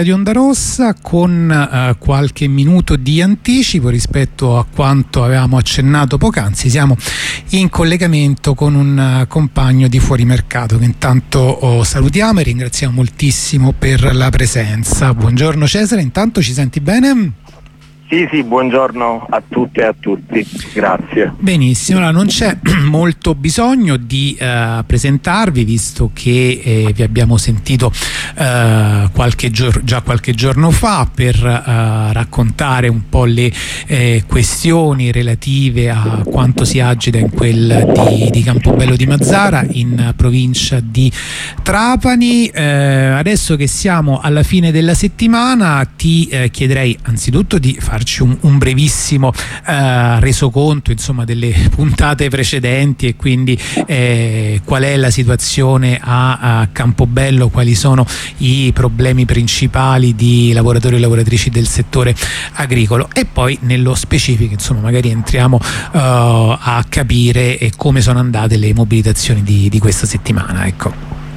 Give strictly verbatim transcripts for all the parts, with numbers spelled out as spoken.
di Onda Rossa con uh, qualche minuto di anticipo rispetto a quanto avevamo accennato poc'anzi. Siamo in collegamento con un uh, compagno di Fuori Mercato che intanto oh, salutiamo e ringraziamo moltissimo per la presenza. Buongiorno Cesare, intanto ci senti bene? Sì, sì, buongiorno a tutte e a tutti, grazie. Benissimo, allora non c'è molto bisogno di uh, presentarvi, visto che eh, vi abbiamo sentito uh, qualche già qualche giorno fa per uh, raccontare un po' le eh, questioni relative a quanto si agita in quel di, di Campobello di Mazara, in provincia di Trapani. Eh, adesso che siamo alla fine della settimana, ti eh, chiederei anzitutto di fare Un, un brevissimo uh, resoconto insomma delle puntate precedenti e quindi eh, qual è la situazione a, a Campobello, quali sono i problemi principali di lavoratori e lavoratrici del settore agricolo, e poi nello specifico insomma magari entriamo uh, a capire eh, come sono andate le mobilitazioni di, di questa settimana. Ecco.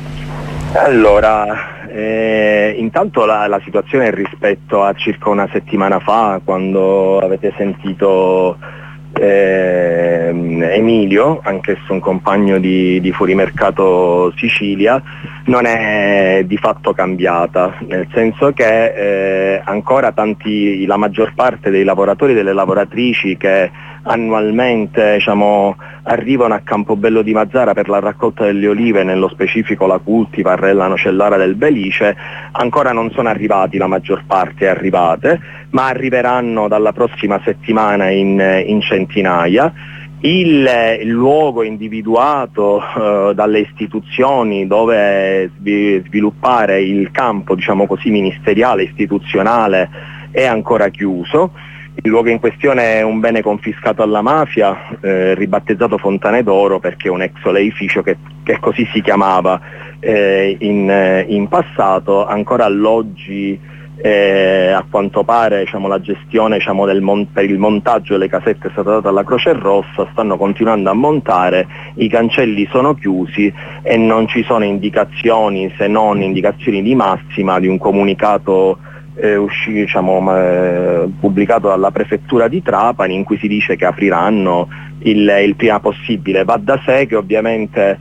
Allora, Eh, intanto la, la situazione rispetto a circa una settimana fa, quando avete sentito eh, Emilio, anch'esso un compagno di, di Fuori Mercato Sicilia, non è di fatto cambiata, nel senso che eh, ancora tanti, la maggior parte dei lavoratori e delle lavoratrici che annualmente diciamo, arrivano a Campobello di Mazara per la raccolta delle olive, nello specifico la cultivar e la nocellara del Belice, ancora non sono arrivati, la maggior parte è arrivate, ma arriveranno dalla prossima settimana in, in centinaia. Il, il luogo individuato eh, dalle istituzioni dove sviluppare il campo, diciamo così, ministeriale, istituzionale, è ancora chiuso. Il luogo in questione è un bene confiscato alla mafia, eh, ribattezzato Fontane d'Oro perché è un ex oleificio che, che così si chiamava eh, in, in passato. Ancora all'oggi eh, a quanto pare diciamo, la gestione diciamo, del mon- per il montaggio delle casette è stata data alla Croce Rossa, stanno continuando a montare, i cancelli sono chiusi e non ci sono indicazioni, se non indicazioni di massima, di un comunicato Eh, uscì, diciamo, eh, pubblicato dalla prefettura di Trapani, in cui si dice che apriranno il, il prima possibile. Va da sé che ovviamente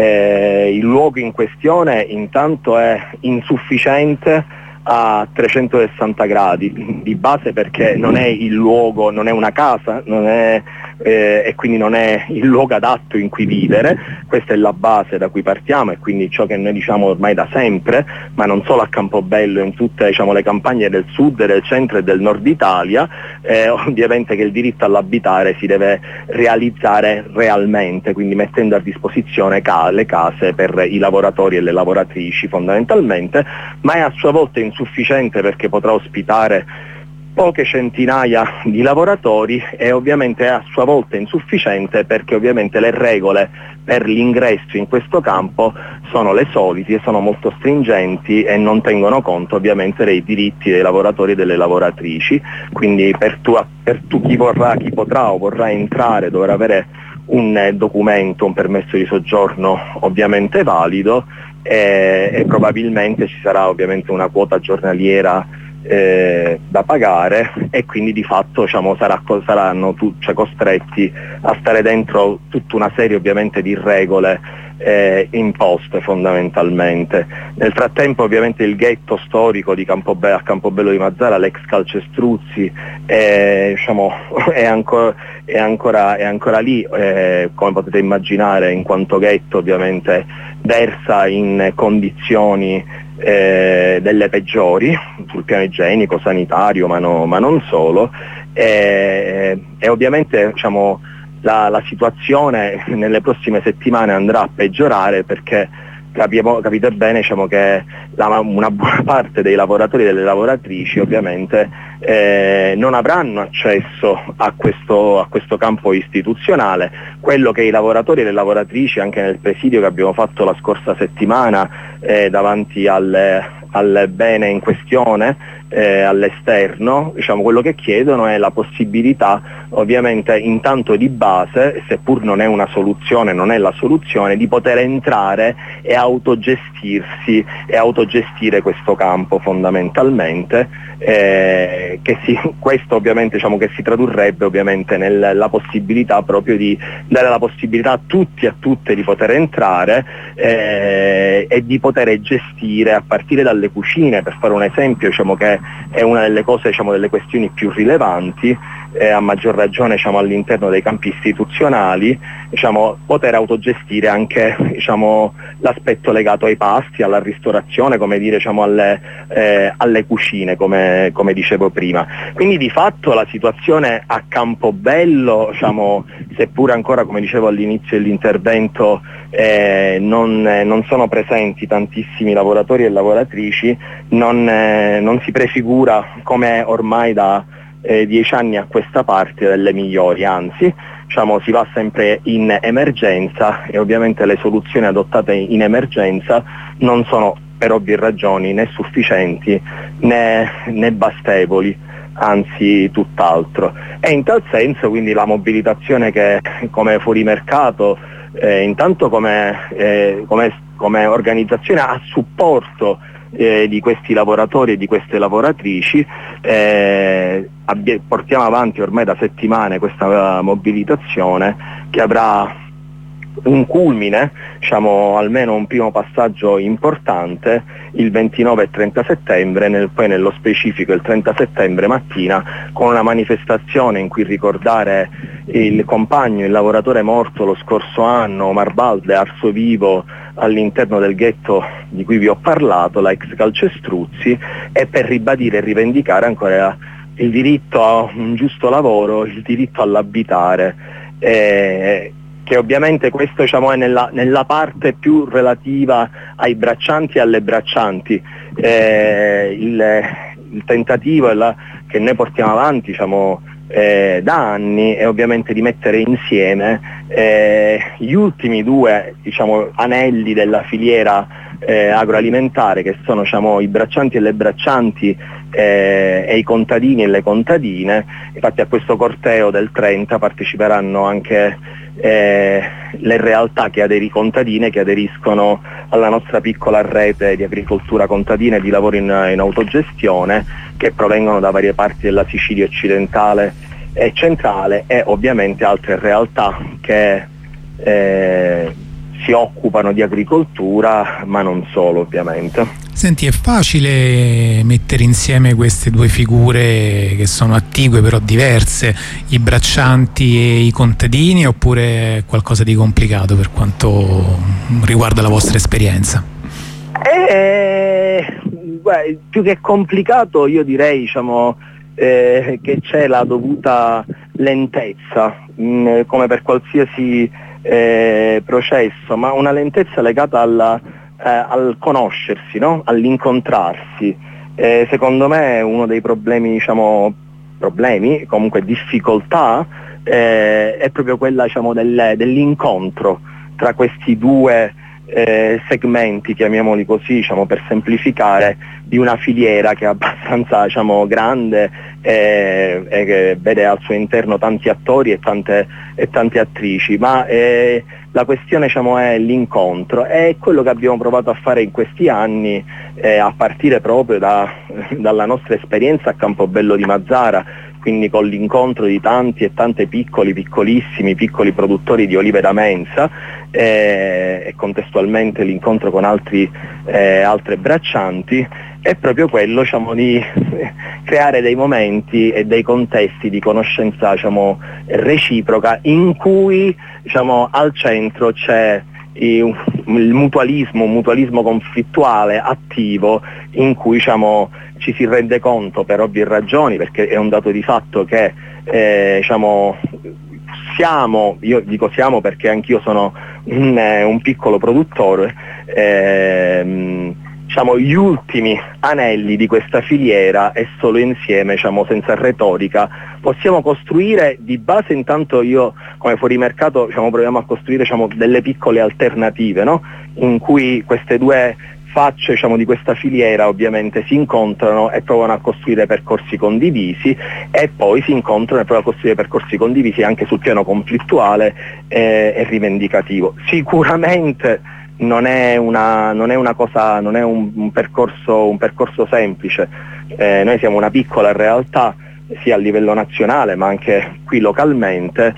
eh, il luogo in questione intanto è insufficiente a trecentosessanta gradi di base, perché non è il luogo, non è una casa, non è, eh, e quindi non è il luogo adatto in cui vivere. Questa è la base da cui partiamo e quindi ciò che noi diciamo ormai da sempre, ma non solo a Campobello, in tutte diciamo, le campagne del sud, del centro e del nord Italia, eh, ovviamente che il diritto all'abitare si deve realizzare realmente, quindi mettendo a disposizione ca- le case per i lavoratori e le lavoratrici fondamentalmente, ma è a sua volta insufficiente perché potrà ospitare poche centinaia di lavoratori e ovviamente è a sua volta insufficiente perché ovviamente le regole per l'ingresso in questo campo sono le solite e sono molto stringenti e non tengono conto ovviamente dei diritti dei lavoratori e delle lavoratrici. Quindi per, tu, per tu chi vorrà, chi potrà o vorrà entrare dovrà avere un documento, un permesso di soggiorno ovviamente valido e, e probabilmente ci sarà ovviamente una quota giornaliera eh, da pagare e quindi di fatto diciamo, sarà, saranno tu, cioè, costretti a stare dentro tutta una serie ovviamente di regole eh, imposte fondamentalmente. Nel frattempo ovviamente il ghetto storico di Campobe- a Campobello di Mazara, l'ex Calcestruzzi, è, diciamo, è, ancora, è, ancora, è ancora lì, eh, come potete immaginare, in quanto ghetto ovviamente versa in condizioni eh, delle peggiori sul piano igienico, sanitario, ma, no, ma non solo, e, e ovviamente diciamo, la, la situazione nelle prossime settimane andrà a peggiorare perché capiamo, capite bene diciamo, che la, una buona parte dei lavoratori e delle lavoratrici ovviamente eh, non avranno accesso a questo, a questo campo istituzionale. Quello che i lavoratori e le lavoratrici, anche nel presidio che abbiamo fatto la scorsa settimana eh, davanti alle, al bene in questione eh, all'esterno, diciamo, quello che chiedono è la possibilità, ovviamente intanto di base, seppur non è una soluzione, non è la soluzione, di poter entrare e autogestirsi e autogestire questo campo fondamentalmente, eh, che si, questo ovviamente diciamo che si tradurrebbe ovviamente nella possibilità proprio di dare la possibilità a tutti e a tutte di poter entrare eh, e di poter gestire a partire dalle cucine, per fare un esempio, diciamo che è una delle cose, diciamo, delle questioni più rilevanti, eh, a maggior ragione diciamo, all'interno dei campi istituzionali, diciamo, poter autogestire anche diciamo, l'aspetto legato ai pasti, alla ristorazione, come dire, diciamo, alle, eh, alle cucine, come, come dicevo prima. Quindi di fatto la situazione a Campobello, diciamo, seppure ancora, come dicevo all'inizio dell'intervento, eh, non, eh, non sono presenti tantissimi lavoratori e lavoratrici, non, eh, non si prefigura come ormai da eh, dieci anni a questa parte delle migliori, anzi diciamo, si va sempre in emergenza e ovviamente le soluzioni adottate in emergenza non sono per ovvie ragioni né sufficienti né, né bastevoli, anzi tutt'altro. E in tal senso quindi la mobilitazione che come fuorimercato, eh, intanto come, eh, come, come organizzazione a supporto eh, di questi lavoratori e di queste lavoratrici, eh, abbia, portiamo avanti ormai da settimane questa mobilitazione che avrà un culmine, diciamo almeno un primo passaggio importante il ventinove e trenta settembre, nel, poi nello specifico il trenta settembre mattina, con una manifestazione in cui ricordare il compagno, il lavoratore morto lo scorso anno, Omar Balde, arso vivo all'interno del ghetto di cui vi ho parlato, la ex Calcestruzzi, e per ribadire e rivendicare ancora il diritto a un giusto lavoro, il diritto all'abitare, eh, che ovviamente questo diciamo, è nella, nella parte più relativa ai braccianti e alle braccianti. Eh, il, il tentativo è la, che noi portiamo avanti diciamo, eh, da anni è ovviamente di mettere insieme eh, gli ultimi due diciamo, anelli della filiera eh, agroalimentare, che sono diciamo, i braccianti e le braccianti eh, e i contadini e le contadine. Infatti a questo corteo del trenta parteciperanno anche Eh, le realtà che aderi, contadine che aderiscono alla nostra piccola rete di agricoltura contadina e di lavoro in, in autogestione, che provengono da varie parti della Sicilia occidentale e centrale, e ovviamente altre realtà che eh, si occupano di agricoltura, ma non solo ovviamente. Senti, è facile mettere insieme queste due figure che sono attigue però diverse, i braccianti e i contadini, oppure è qualcosa di complicato per quanto riguarda la vostra esperienza? Eh, beh, più che complicato io direi diciamo, eh, che c'è la dovuta lentezza, mh, come per qualsiasi eh, processo, ma una lentezza legata alla Eh, al conoscersi, no? All'incontrarsi. Eh, secondo me uno dei problemi, diciamo, problemi, comunque difficoltà, eh, è proprio quella diciamo, del, dell'incontro tra questi due eh, segmenti, chiamiamoli così, diciamo, per semplificare, di una filiera che è abbastanza diciamo, grande eh, e che vede al suo interno tanti attori e tante, e tante attrici, ma eh, la questione diciamo, è l'incontro, è quello che abbiamo provato a fare in questi anni, eh, a partire proprio da, dalla nostra esperienza a Campobello di Mazara, quindi con l'incontro di tanti e tante piccoli, piccolissimi, piccoli produttori di olive da mensa eh, e contestualmente l'incontro con altri, eh, altre braccianti, è proprio quello diciamo, di creare dei momenti e dei contesti di conoscenza diciamo, reciproca in cui diciamo, al centro c'è il mutualismo, un mutualismo conflittuale attivo, in cui diciamo, ci si rende conto per ovvie ragioni, perché è un dato di fatto che eh, diciamo, siamo, io dico siamo perché anch'io sono un, un piccolo produttore, ehm, diciamo, gli ultimi anelli di questa filiera, e solo insieme, diciamo, senza retorica, possiamo costruire di base. Intanto io come fuorimercato diciamo, proviamo a costruire diciamo, delle piccole alternative, no? In cui queste due facce, diciamo, di questa filiera ovviamente si incontrano e provano a costruire percorsi condivisi, e poi si incontrano e provano a costruire percorsi condivisi anche sul piano conflittuale eh, e rivendicativo. Sicuramente non è una, non è una cosa, non è un, un percorso, un percorso semplice. Eh, noi siamo una piccola realtà sia a livello nazionale ma anche qui localmente.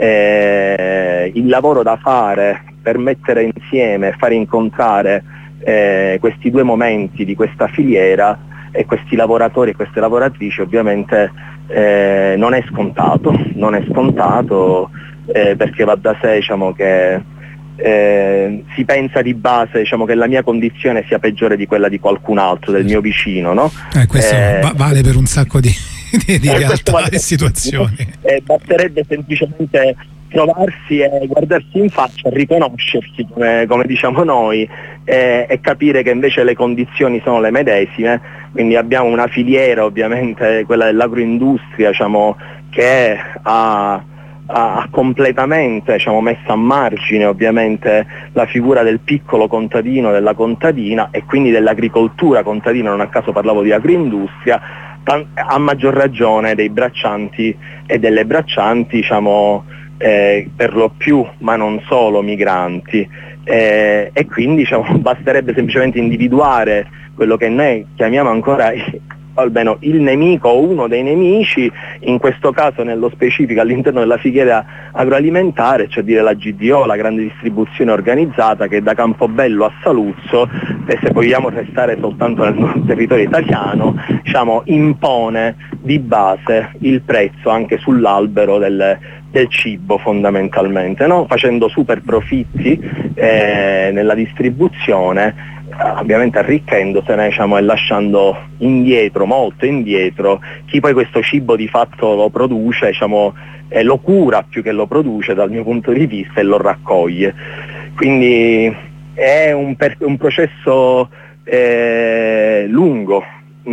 Eh, il lavoro da fare per mettere insieme, fare incontrare eh, questi due momenti di questa filiera e questi lavoratori e queste lavoratrici ovviamente eh, non è scontato, non è scontato eh, perché va da sé, diciamo, che Eh, si pensa di base, diciamo, che la mia condizione sia peggiore di quella di qualcun altro, del mio vicino, no? Eh, questo eh, va- vale per un sacco di, di, di eh, realtà vale e situazioni. Eh, basterebbe semplicemente trovarsi e guardarsi in faccia, riconoscersi come, come diciamo noi eh, e capire che invece le condizioni sono le medesime. Quindi abbiamo una filiera, ovviamente quella dell'agroindustria, diciamo, che ha ha completamente, diciamo, messo a margine ovviamente la figura del piccolo contadino, della contadina e quindi dell'agricoltura contadina, non a caso parlavo di agroindustria, a maggior ragione dei braccianti e delle braccianti, diciamo, eh, per lo più, ma non solo, migranti. Eh, e quindi, diciamo, basterebbe semplicemente individuare quello che noi chiamiamo ancora almeno il nemico o uno dei nemici, in questo caso nello specifico all'interno della filiera agroalimentare, cioè dire la G D O, la grande distribuzione organizzata, che da Campobello a Saluzzo, e se vogliamo restare soltanto nel territorio italiano, diciamo, impone di base il prezzo anche sull'albero del, del cibo fondamentalmente, no? Facendo super profitti eh, nella distribuzione, ovviamente arricchendosene, diciamo, e lasciando indietro, molto indietro, chi poi questo cibo di fatto lo produce, diciamo, e lo cura più che lo produce dal mio punto di vista e lo raccoglie. Quindi è un, per, un processo eh, lungo,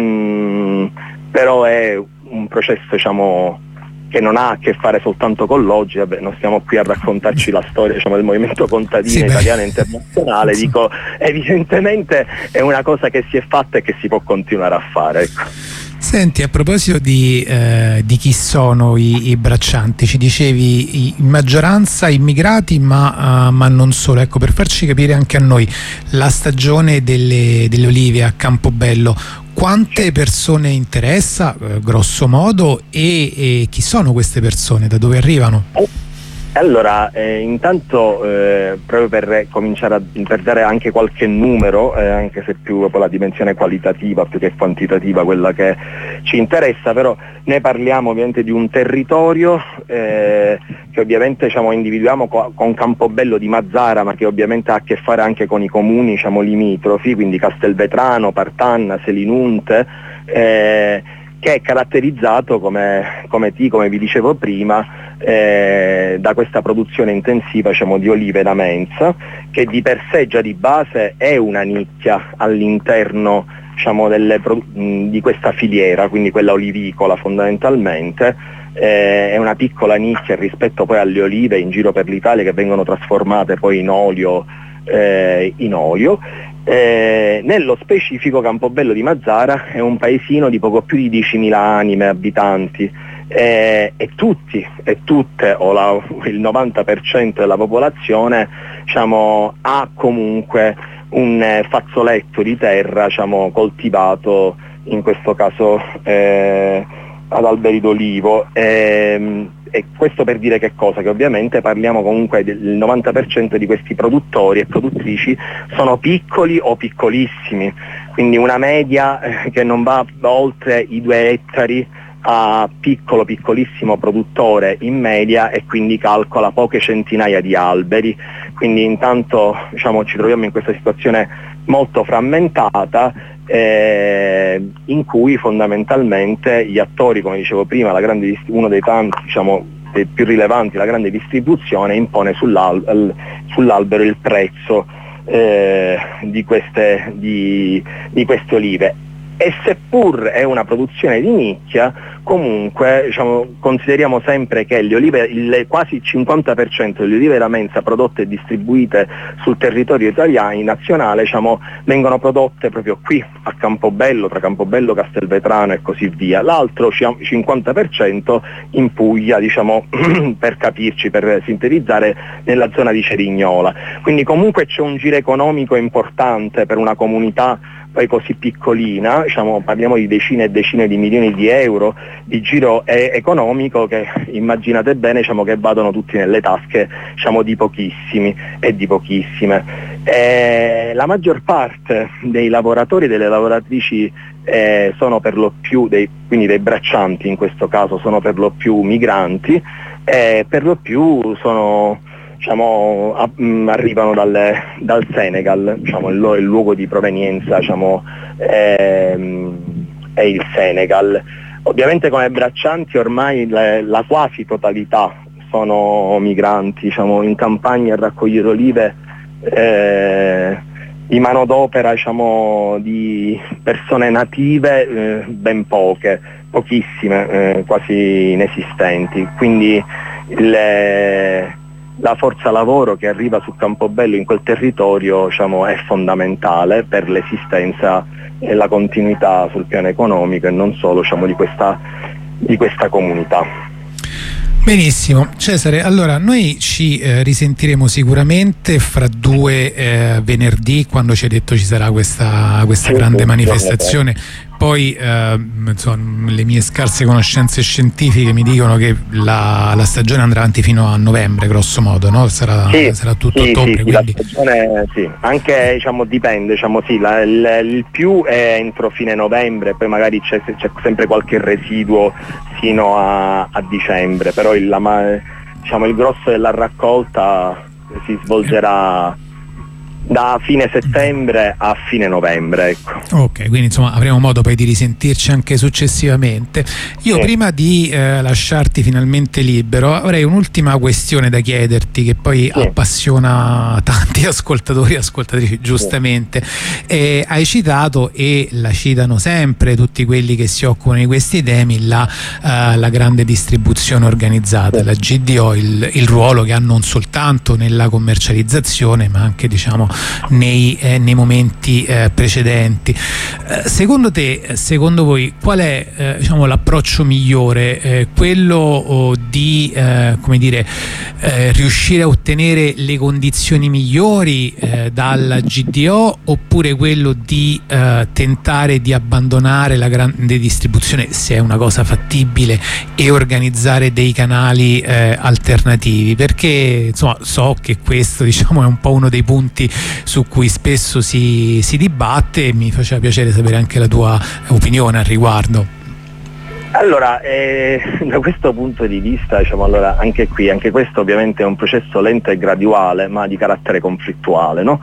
mm, però è un processo, diciamo, che non ha a che fare soltanto con l'oggi. Vabbè, non stiamo qui a raccontarci la storia, diciamo, del movimento contadino sì, italiano e internazionale. Sì. Dico, evidentemente è una cosa che si è fatta e che si può continuare a fare, ecco. Senti, a proposito di, eh, di chi sono i, i braccianti, ci dicevi in maggioranza immigrati, ma, uh, ma non solo. Ecco, per farci capire anche a noi la stagione delle, delle olive a Campobello, quante persone interessa, eh, grosso modo, e, e chi sono queste persone, da dove arrivano? Allora, eh, intanto eh, proprio per cominciare a per dare anche qualche numero, eh, anche se più proprio la dimensione qualitativa più che quantitativa quella che ci interessa, però noi parliamo ovviamente di un territorio eh, che ovviamente, diciamo, individuiamo co- con Campobello di Mazara, ma che ovviamente ha a che fare anche con i comuni, diciamo, limitrofi, quindi Castelvetrano, Partanna, Selinunte, eh, che è caratterizzato, come, come ti, come vi dicevo prima, eh, da questa produzione intensiva, diciamo, di olive da mensa, che di per sé già di base è una nicchia all'interno, diciamo, delle, di questa filiera, quindi quella olivicola fondamentalmente. Eh, è una piccola nicchia rispetto poi alle olive in giro per l'Italia che vengono trasformate poi in olio, eh, in olio. Eh, nello specifico Campobello di Mazara è un paesino di poco più di diecimila anime, abitanti, eh, e tutti e tutte, o la, il novanta per cento della popolazione, diciamo, ha comunque un eh, fazzoletto di terra, diciamo, coltivato in questo caso eh, ad alberi d'olivo. Eh, E questo per dire che cosa? Che ovviamente parliamo comunque del novanta per cento di questi produttori e produttrici sono piccoli o piccolissimi, quindi una media eh, che non va oltre i due ettari a piccolo piccolissimo produttore in media, e quindi calcola poche centinaia di alberi. Quindi intanto, diciamo, ci troviamo in questa situazione molto frammentata, eh, in cui fondamentalmente gli attori, come dicevo prima, la grande, uno dei tanti, diciamo, dei più rilevanti, la grande distribuzione, impone sull'al- sull'albero il prezzo eh, di, queste, di, di queste olive. e seppur è una produzione di nicchia, comunque diciamo, consideriamo sempre che le olive, il, quasi il cinquanta per cento delle olive Lamenza prodotte e distribuite sul territorio italiano nazionale diciamo, vengono prodotte proprio qui a Campobello, tra Campobello, Castelvetrano e così via. L'altro cinquanta per cento in Puglia, diciamo, per capirci, per sintetizzare, nella zona di Cerignola. Quindi comunque c'è un giro economico importante per una comunità poi così piccolina, diciamo, parliamo di decine e decine di milioni di euro di giro e- economico che immaginate bene diciamo, che vadano tutti nelle tasche diciamo, di pochissimi e di pochissime. E la maggior parte dei lavoratori e delle lavoratrici eh, sono per lo più, dei, quindi dei braccianti in questo caso, sono per lo più migranti e per lo più sono diciamo, a, mh, arrivano dal, dal Senegal, diciamo, il, il luogo di provenienza diciamo, è, è il Senegal. Ovviamente come braccianti ormai le, la quasi totalità sono migranti, diciamo, in campagna a raccogliere olive eh, di manodopera diciamo, di persone native eh, ben poche, pochissime, eh, quasi inesistenti. Quindi le, la forza lavoro che arriva su Campobello in quel territorio diciamo, è fondamentale per l'esistenza e la continuità sul piano economico e non solo diciamo, di, questa, di questa comunità. Benissimo, Cesare, allora noi ci eh, risentiremo sicuramente fra due eh, venerdì, quando ci hai detto ci sarà questa, questa grande manifestazione. Poi eh, insomma, le mie scarse conoscenze scientifiche mi dicono che la, la stagione andrà avanti fino a novembre, grosso modo, no? Sarà, sì, sarà tutto sì, ottobre. Sì, quindi... la stagione, sì. Anche diciamo, dipende, diciamo, sì, la, il, il più è entro fine novembre, poi magari c'è, c'è sempre qualche residuo fino a, a dicembre, però il, la, diciamo, il grosso della raccolta si svolgerà da fine settembre a fine novembre, ecco. Ok, quindi insomma avremo modo poi di risentirci anche successivamente. Io sì. Prima di eh, lasciarti finalmente libero avrei un'ultima questione da chiederti che poi sì. appassiona tanti ascoltatori e ascoltatrici, giustamente. Sì. Eh, hai citato, e la citano sempre tutti quelli che si occupano di questi temi, la, uh, la grande distribuzione organizzata, sì. la G D O, il, il ruolo che ha non soltanto nella commercializzazione ma anche diciamo Nei, eh, nei momenti eh, precedenti. Eh, secondo te, secondo voi, qual è eh, diciamo, l'approccio migliore? Eh, quello oh, di eh, come dire, eh, riuscire a ottenere le condizioni migliori eh, dalla G D O, oppure quello di eh, tentare di abbandonare la grande distribuzione, se è una cosa fattibile, e organizzare dei canali eh, alternativi? Perché insomma so che questo diciamo, è un po' uno dei punti su cui spesso si, si dibatte, e mi faceva piacere sapere anche la tua opinione al riguardo. Allora, eh, da questo punto di vista, diciamo, allora, anche qui, anche questo ovviamente è un processo lento e graduale, ma di carattere conflittuale, no?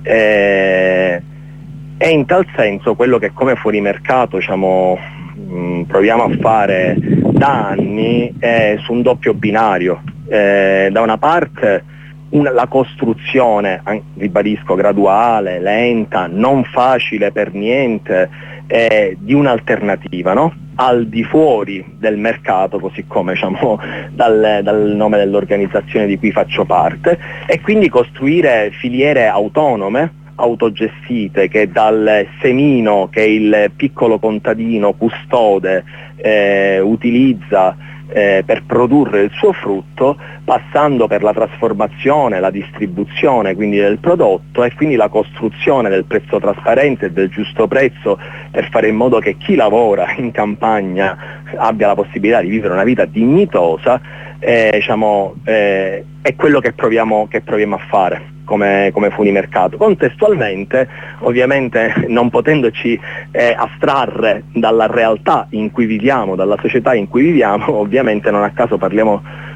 Eh, e in tal senso quello che come fuori mercato diciamo, mh, proviamo a fare da anni è su un doppio binario. Eh, da una parte Una, la costruzione, ribadisco, graduale, lenta, non facile per niente, eh, di un'alternativa, no? Al di fuori del mercato, così come diciamo, dal, dal nome dell'organizzazione di cui faccio parte, e quindi costruire filiere autonome, autogestite, che dal semino che il piccolo contadino custode eh, utilizza Eh, per produrre il suo frutto, passando per la trasformazione, la distribuzione quindi del prodotto, e quindi la costruzione del prezzo trasparente e del giusto prezzo, per fare in modo che chi lavora in campagna abbia la possibilità di vivere una vita dignitosa. eh, diciamo, eh, è quello che proviamo, che proviamo a fare come, come fuori mercato. Contestualmente, ovviamente non potendoci eh, astrarre dalla realtà in cui viviamo, dalla società in cui viviamo, ovviamente non a caso parliamo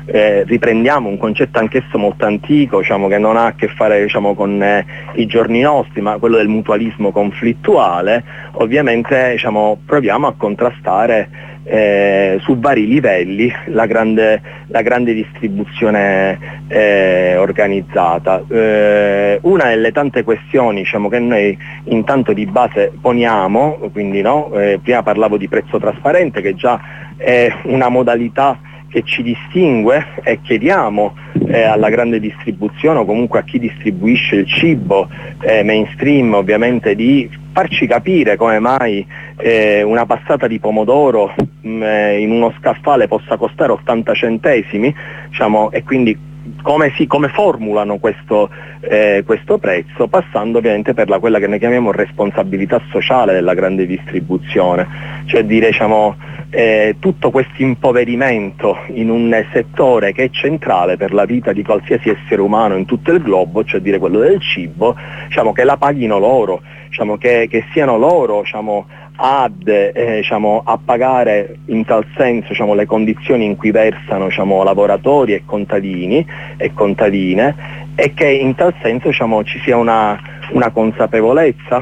eh, riprendiamo un concetto anch'esso molto antico, diciamo, che non ha a che fare, diciamo, con eh, i giorni nostri, ma quello del mutualismo conflittuale, ovviamente, diciamo, proviamo a contrastare Eh, su vari livelli la grande, la grande distribuzione eh, organizzata. Eh, una delle tante questioni, diciamo, che noi intanto di base poniamo, quindi no, eh, prima parlavo di prezzo trasparente, che già è una modalità che ci distingue, e chiediamo eh, alla grande distribuzione o comunque a chi distribuisce il cibo eh, mainstream, ovviamente, di farci capire come mai eh, una passata di pomodoro mh, in uno scaffale possa costare ottanta centesimi, diciamo, e quindi come, si, come formulano questo, eh, questo prezzo, passando ovviamente per la, quella che noi chiamiamo responsabilità sociale della grande distribuzione, cioè dire, diciamo, eh, tutto questo impoverimento in un settore che è centrale per la vita di qualsiasi essere umano in tutto il globo, cioè dire quello del cibo, diciamo, che la paghino loro, diciamo, che, che siano loro, diciamo, ad eh, diciamo, a pagare in tal senso, diciamo, le condizioni in cui versano, diciamo, lavoratori e contadini e contadine, e che in tal senso, diciamo, ci sia una, una consapevolezza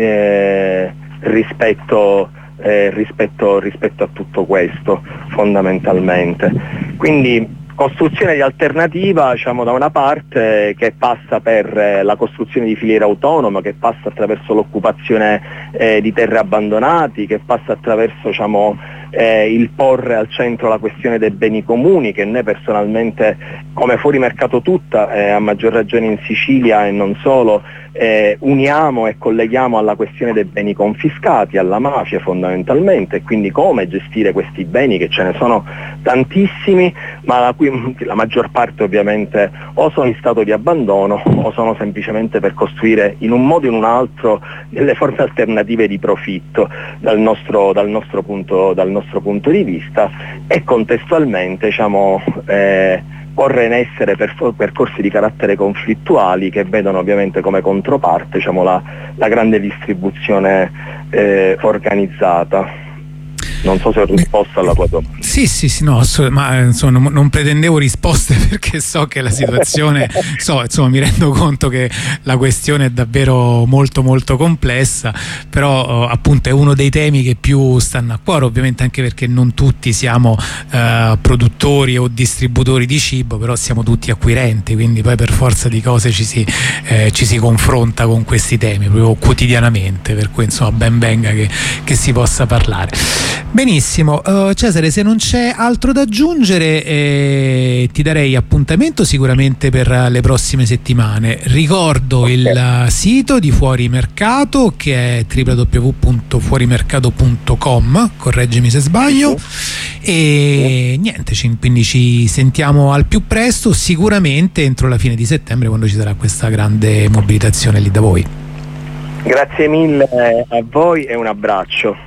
eh, rispetto, eh, rispetto, rispetto a tutto questo, fondamentalmente. Quindi costruzione di alternativa, diciamo, da una parte, che passa per eh, la costruzione di filiere autonome, che passa attraverso l'occupazione eh, di terre abbandonati, che passa attraverso, diciamo, eh, il porre al centro la questione dei beni comuni, che noi personalmente, come Fuori Mercato tutta, eh, a maggior ragione in Sicilia e non solo, eh, uniamo e colleghiamo alla questione dei beni confiscati, alla mafia fondamentalmente, e quindi come gestire questi beni, che ce ne sono tantissimi, ma la, cui, la maggior parte ovviamente o sono in stato di abbandono o sono semplicemente per costruire in un modo o in un altro delle forme alternative di profitto dal nostro, dal nostro, punto, dal nostro punto di vista, e contestualmente, diciamo, eh, porre in essere percorsi di carattere conflittuali che vedono ovviamente come controparte, diciamo, la, la grande distribuzione eh, organizzata. Non so se ho risposto alla tua domanda. Sì, sì, sì, no, ma insomma, non, non pretendevo risposte, perché so che la situazione, so, insomma, mi rendo conto che la questione è davvero molto molto complessa, però appunto è uno dei temi che più stanno a cuore, ovviamente, anche perché non tutti siamo eh, produttori o distributori di cibo, però siamo tutti acquirenti, quindi poi per forza di cose ci si, eh, ci si confronta con questi temi proprio quotidianamente, per cui insomma ben venga che, che si possa parlare. Benissimo, uh, Cesare, se non c'è altro da aggiungere, eh, ti darei appuntamento sicuramente per le prossime settimane. Ricordo okay. il sito di Fuori Mercato, che è w w w punto fuorimercato punto com, correggimi se sbaglio, e niente, ci, quindi ci sentiamo al più presto, sicuramente entro la fine di settembre, quando ci sarà questa grande mobilitazione lì da voi. Grazie mille a voi e un abbraccio.